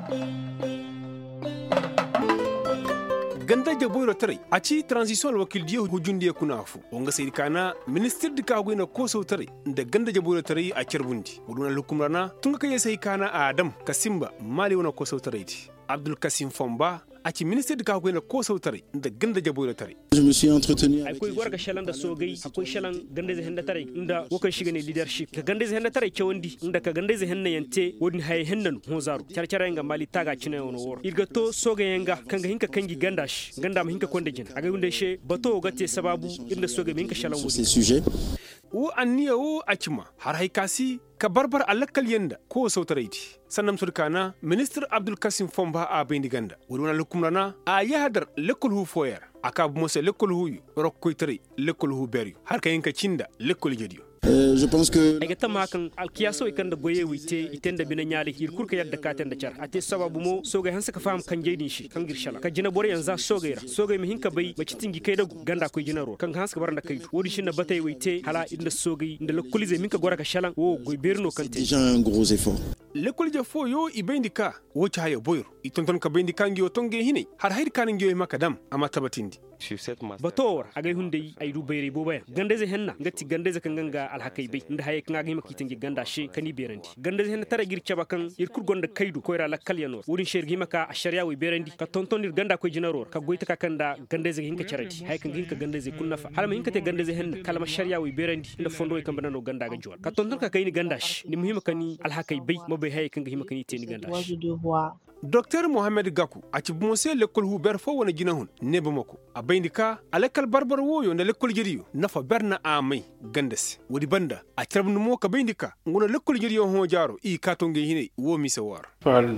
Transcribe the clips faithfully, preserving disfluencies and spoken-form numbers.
ganda jaboyro tare a ci transition wakil diyo hujundiya kuna fu onga sai kana minister di kago ina ko sau tare da ganda jaboyro tare a kirbundi wuduna lukumrana tun ka sai kana adam kasimba mali wana ko sau tare abdul kasim fomba a ci minister di kago ina ko sau tare da ganda jaboyro tare je me suis entretenu akwai gwarga shalan da sogai akwai shalan ganda zai handa tare inda wakan shiga ne leadership ka ganda zai handa tare ke wandi inda ka ganda zai hanna yante wodin hay hannan hozaru charchara yanga mali taga cina wono wor irga to soga yanga kanga hinka kangi gandash ganda ma hinka konde jin aga wunde she bato gate sababu inda soga minka shalan wodi ces sujets wo anniya wo acima har hay kasi ka barbar alakal yanda ko sautaraiti sannan surkana minister abdul kasim fomba a bendi ganda wuruna lukumrana a yahadar lekol hu foyer aka mose lekol hu rokkoitare lekol hu beri har ka yinka cinda lekol jediyo Euh, je pense que ay gata makan alkiyaso ikanda goye wite itenda bina nyali hirkur ka yadda katen da char ate sababu mo soga hansa ka faham kan jeydin shi kan girshala ka jina bore yanzu soga ira soga mi hinka bai ba citingi kai da ganda ko jinaro kan hansa ka baranda kai wodi shin na batay wite hala inda soga inda lokulize minka gora ka shalan wo goy berno kan te déjà un gros effort. lekol je fo yo ibendika wo cha hayo boyro itonton ka bendika ngi otonge hine har hayr kan ngi makadam ama tabatindi batowar agay hunde ay du bayri bo baya gandeze henna ngati gandeze kan ganga alhakai bai inda haye kan agay makitin ganda she kani berandi gandeze henna tara gir chaba kan irkur gonda kaidu koira la kalyanor wurin shergi maka a shari'a wi berandi ka tonton dir ganda koy jinaror ka goita ka kanda gandeze hinka charati haye kan hinka gandeze kunnafa halama hinka te gandeze henna kalama shari'a wi berandi inda fondo e kambana no ganda ga jwal ka tonton ka kayni gandash ni muhima kani alhakai bai mabai haye kan hima kani te ni gandash docteur mohamed gaku a ci mose lekol hu ber fo wona ginahun ne bamako a bayndika alekal barbar woyo na lekol jeriyo nafa berna amai gandes wodi banda a trabnu mo ka bayndika ngona lekol jeriyo ho jaro i katonge hine wo mi se war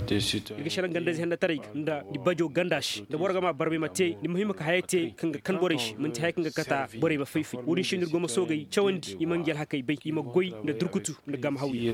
iga sharan gandes handa tarai nda di bajo gandash da borga ma barbe mate ni muhimma ka hayete kanga kan borish mun ta kanga kata bore ba fifi wodi shinir goma sogay chawandi imangel hakai bai ima goy da durkutu da gam hawi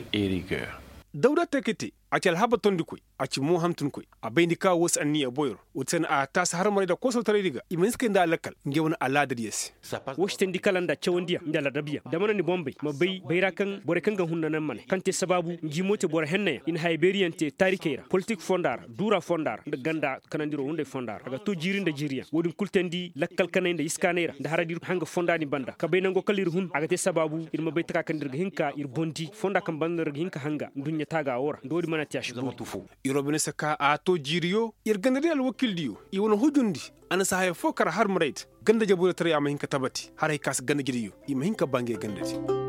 dawda tekete a cal haba tondi koy a ci mo hamtun koy a bayndika wos anni a boyor wotsen a tas har mari da ko so tare diga imenske nda lakal ngewna ala da yes woshten di kalanda chawandiya ndala dabiya da manani bombay ma bay bayra kan bore kan gan hunna nan mane kante sababu ngimote bore henne in hayberiante tarikeira politique fondar dura fondar da ganda kanandiro hunde fondar aga to jirinda jiriya wodin kultendi lakkal kanenda iskanera da haradir hanga fondani banda ka baynango kalir hun aga te sababu irma bay taka kandirga hinka ir bondi fonda kan bandar hinka hanga dunya taga ora ndodi mana tiash irobine saka a to jiriyo ir gandari al wakil diyo i wono hujundi ana sahay fokar har murayt ganda jabura tare ama hinka tabati har hay kas ganda jiriyo i ma hinka bange gandati